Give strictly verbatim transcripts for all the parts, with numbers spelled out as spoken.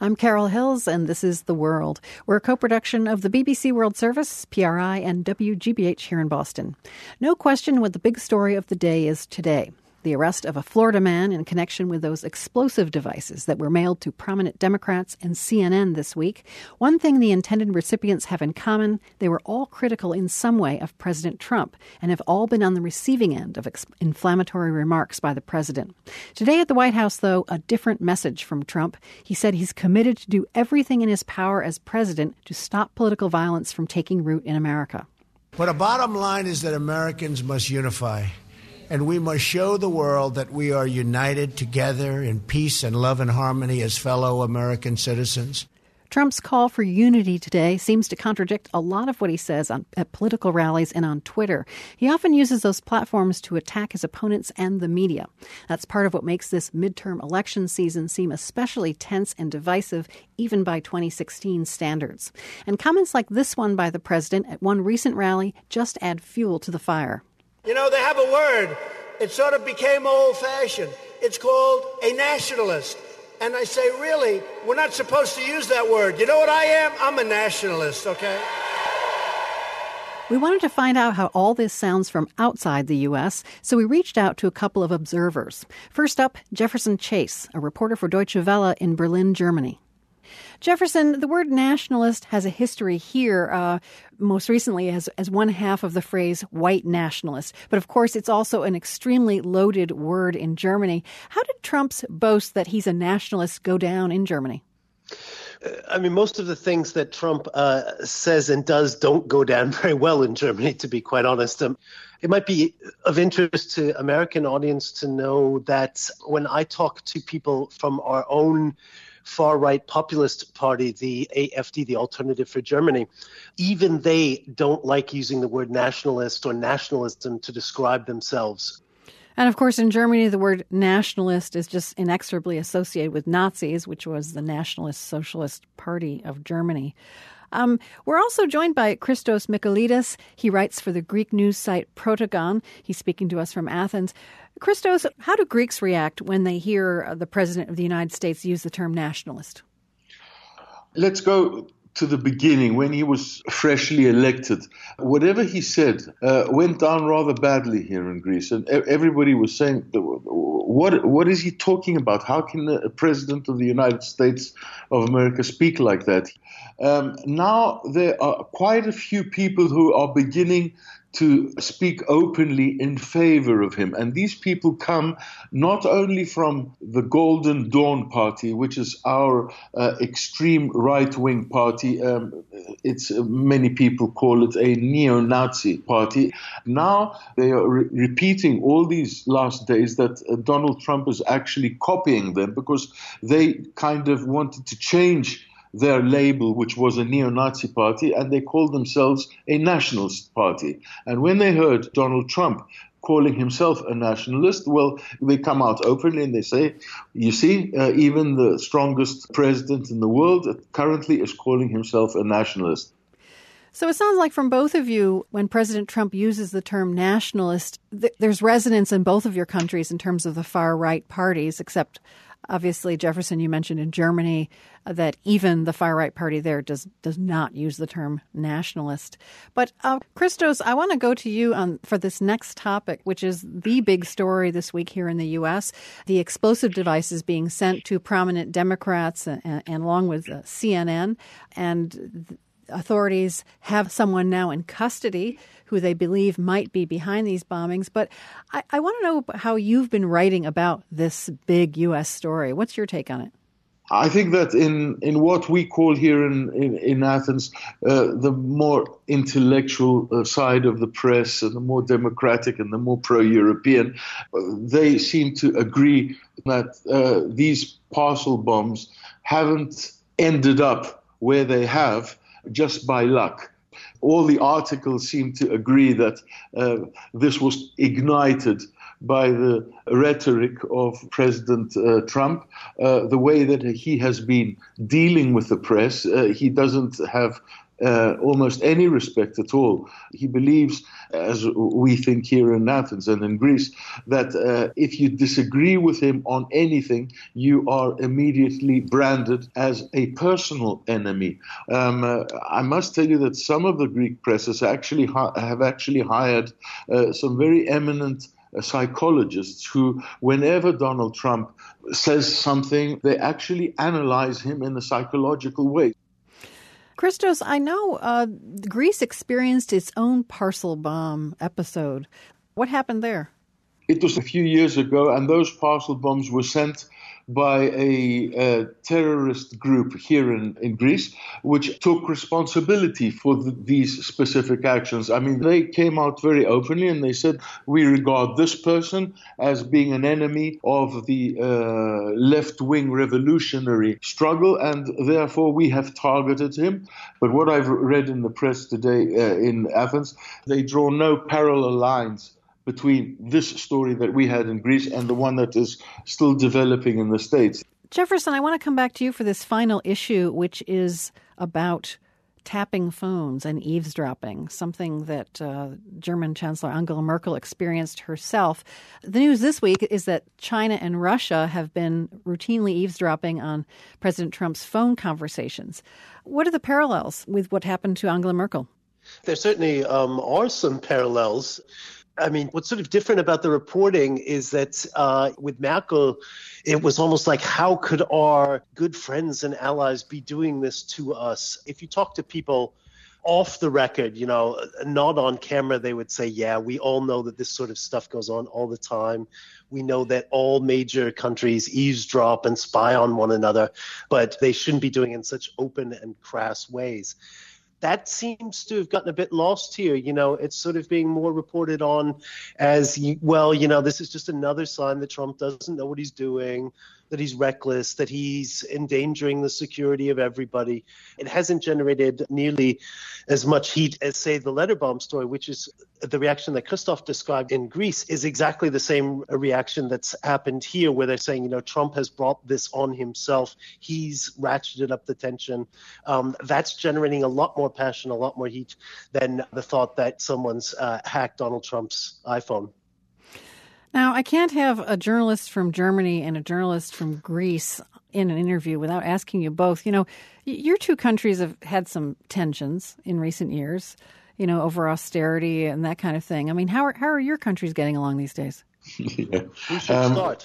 I'm Carol Hills, and this is The World. We're a co-production of the B B C World Service, P R I, and W G B H here in Boston. No question what the big story of the day is today. The arrest of a Florida man in connection with those explosive devices that were mailed to prominent Democrats and C N N this week. One thing the intended recipients have in common, they were all critical in some way of President Trump and have all been on the receiving end of ex- inflammatory remarks by the president. Today at the White House, though, a different message from Trump. He said he's committed to do everything in his power as president to stop political violence from taking root in America. But the bottom line is that Americans must unify. And we must show the world that we are united together in peace and love and harmony as fellow American citizens. Trump's call for unity today seems to contradict a lot of what he says on, at political rallies and on Twitter. He often uses those platforms to attack his opponents and the media. That's part of what makes this midterm election season seem especially tense and divisive, even by twenty sixteen standards. And comments like this one by the president at one recent rally just add fuel to the fire. You know, they have a word. It sort of became old-fashioned. It's called a nationalist. And I say, really, we're not supposed to use that word. You know what I am? I'm a nationalist, okay? We wanted to find out how all this sounds from outside the U S, so we reached out to a couple of observers. First up, Jefferson Chase, a reporter for Deutsche Welle in Berlin, Germany. Jefferson, the word nationalist has a history here, uh, most recently as, as one half of the phrase white nationalist. But of course, it's also an extremely loaded word in Germany. How did Trump's boast that he's a nationalist go down in Germany? I mean, most of the things that Trump uh, says and does don't go down very well in Germany, to be quite honest. Um, it might be of interest to American audience to know that when I talk to people from our own far-right populist party, the A F D, the Alternative for Germany, even they don't like using the word nationalist or nationalism to describe themselves. And of course, in Germany, the word nationalist is just inexorably associated with Nazis, which was the Nationalist Socialist Party of Germany. Um, we're also joined by Christos Michailidis. He writes for the Greek news site Protagon. He's speaking to us from Athens. Christos, how do Greeks react when they hear the President of the United States use the term nationalist? Let's go to the beginning, when he was freshly elected. Whatever he said uh, went down rather badly here in Greece. And everybody was saying, what, what is he talking about? How can a president of the United States of America speak like that? Um, now there are quite a few people who are beginning to speak openly in favor of him. And these people come not only from the Golden Dawn Party, which is our uh, extreme right-wing party. Um, it's uh, many people call it a neo-Nazi party. Now they are re- repeating all these last days that uh, Donald Trump is actually copying them because they kind of wanted to change their label, which was a neo-Nazi party, and they called themselves a nationalist party. And when they heard Donald Trump calling himself a nationalist, well, they come out openly and they say, you see, uh, even the strongest president in the world currently is calling himself a nationalist. So it sounds like from both of you, when President Trump uses the term nationalist, th- there's resonance in both of your countries in terms of the far-right parties, except obviously, Jefferson, you mentioned in Germany uh, that even the far-right party there does does not use the term nationalist. But uh, Christos, I want to go to you on for this next topic, which is the big story this week here in the U S, the explosive devices being sent to prominent Democrats and, and along with uh, C N N. And th- authorities have someone now in custody who they believe might be behind these bombings. But I, I want to know how you've been writing about this big U S story. What's your take on it? I think that in, in what we call here in, in, in Athens, uh, the more intellectual uh, side of the press and the more democratic and the more pro-European, uh, they seem to agree that uh, these parcel bombs haven't ended up where they have just by luck. All the articles seem to agree that uh, this was ignited by the rhetoric of President uh, Trump, uh, the way that he has been dealing with the press. Uh, he doesn't have Uh, almost any respect at all. He believes, as we think here in Athens and in Greece, that uh, if you disagree with him on anything, you are immediately branded as a personal enemy. Um, uh, I must tell you that some of the Greek presses actually ha- have actually hired uh, some very eminent uh, psychologists who, whenever Donald Trump says something, they actually analyze him in a psychological way. Christos, I know uh, Greece experienced its own parcel bomb episode. What happened there? It was a few years ago, and those parcel bombs were sent by a, a terrorist group here in, in Greece, which took responsibility for the, these specific actions. I mean, they came out very openly and they said, we regard this person as being an enemy of the uh, left-wing revolutionary struggle, and therefore we have targeted him. But what I've read in the press today uh, in Athens, they draw no parallel lines between this story that we had in Greece and the one that is still developing in the States. Jefferson, I want to come back to you for this final issue, which is about tapping phones and eavesdropping, something that uh, German Chancellor Angela Merkel experienced herself. The news this week is that China and Russia have been routinely eavesdropping on President Trump's phone conversations. What are the parallels with what happened to Angela Merkel? There certainly um, are some parallels. I mean, what's sort of different about the reporting is that uh, with Merkel, it was almost like, how could our good friends and allies be doing this to us? If you talk to people off the record, you know, not on camera, they would say, yeah, we all know that this sort of stuff goes on all the time. We know that all major countries eavesdrop and spy on one another, but they shouldn't be doing it in such open and crass ways. That seems to have gotten a bit lost here. You know, it's sort of being more reported on as, well, you know, this is just another sign that Trump doesn't know what he's doing, that he's reckless, that he's endangering the security of everybody. It hasn't generated nearly as much heat as, say, the letter bomb story, which is the reaction that Christoph described in Greece is exactly the same reaction that's happened here, where they're saying, you know, Trump has brought this on himself. He's ratcheted up the tension. Um, that's generating a lot more passion, a lot more heat than the thought that someone's uh, hacked Donald Trump's iPhone. Now, I can't have a journalist from Germany and a journalist from Greece in an interview without asking you both. You know, your two countries have had some tensions in recent years, you know, over austerity and that kind of thing. I mean, how are, how are your countries getting along these days? Yeah. Who should um, start?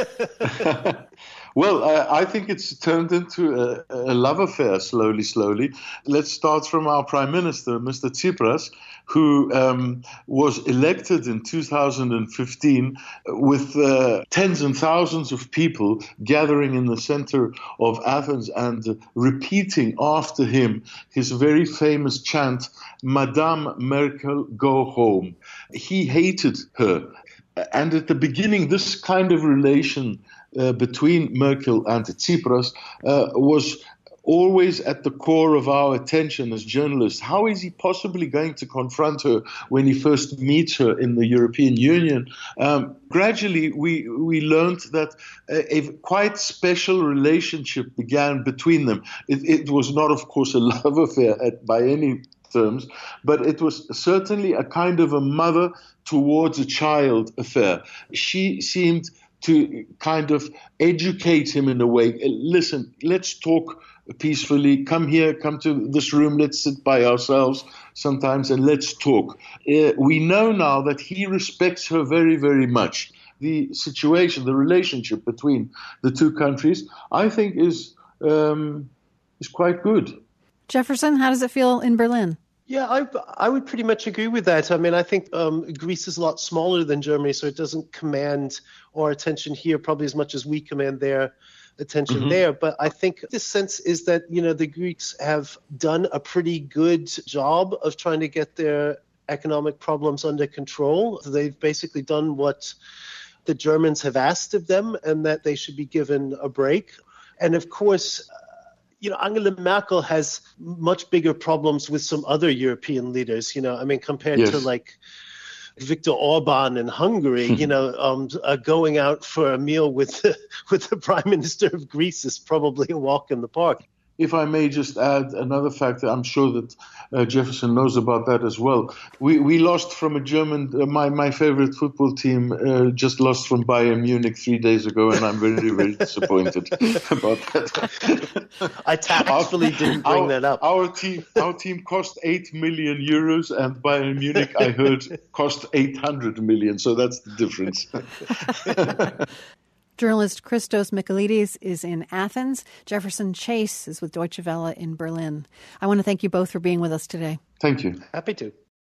Well, uh, I think it's turned into a, a love affair slowly, slowly. Let's start from our Prime Minister, Mister Tsipras, who um, was elected in two thousand fifteen with uh, tens and thousands of people gathering in the center of Athens and uh, repeating after him his very famous chant, Madame Merkel, go home. He hated her. And at the beginning, this kind of relation uh, between Merkel and Tsipras uh, was always at the core of our attention as journalists. How is he possibly going to confront her when he first meets her in the European Union? Um, gradually, we we learned that a, a quite special relationship began between them. It, it was not, of course, a love affair at, by any terms, but it was certainly a kind of a mother towards a child affair. She seemed to kind of educate him in a way. Listen, let's talk peacefully. Come here, come to this room. Let's sit by ourselves sometimes and let's talk. Uh, we know now that he respects her very, very much. The situation, the relationship between the two countries, I think is um, is quite good. Jefferson, how does it feel in Berlin? Yeah, I I would pretty much agree with that. I mean, I think um, Greece is a lot smaller than Germany, so it doesn't command our attention here probably as much as we command their attention mm-hmm. there. But I think the sense is that, you know, the Greeks have done a pretty good job of trying to get their economic problems under control. They've basically done what the Germans have asked of them, and that they should be given a break. And of course, you know, Angela Merkel has much bigger problems with some other European leaders, you know, I mean, compared yes. to like Viktor Orban in Hungary, you know, um, uh, going out for a meal with the, with the Prime Minister of Greece is probably a walk in the park. If I may just add another factor, I'm sure that uh, Jefferson knows about that as well. We we lost from a German, uh, my, my favorite football team uh, just lost from Bayern Munich three days ago, and I'm very, very disappointed about that. I tactfully didn't bring our, that up. Our team, our team cost eight million euros, and Bayern Munich, I heard, cost eight hundred million, so that's the difference. Journalist Christos Michailidis is in Athens. Jefferson Chase is with Deutsche Welle in Berlin. I want to thank you both for being with us today. Thank you. Happy to.